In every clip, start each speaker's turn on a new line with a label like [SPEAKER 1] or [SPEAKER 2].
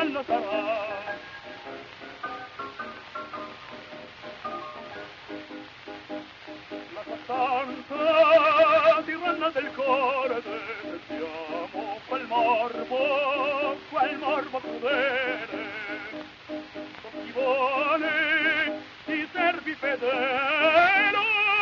[SPEAKER 1] quando sarà. La costanza tiranna del cuore, sentiamo quel morbo crudele. Con chi vuole ti servi fedele,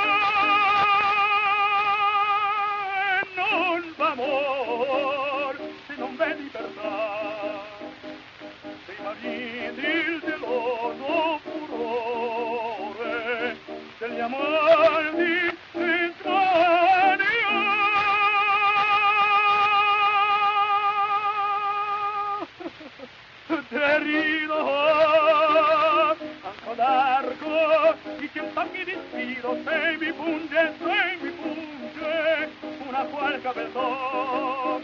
[SPEAKER 1] e non v'amor se non v'è libertà. Dei mariti il geloso furore, degli amanti l'intranio. Derido anco largo di cent'anni di sfido, se mi punge una qual capello.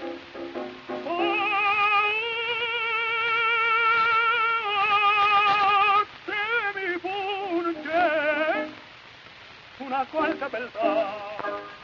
[SPEAKER 1] Se mi punge una qual capello.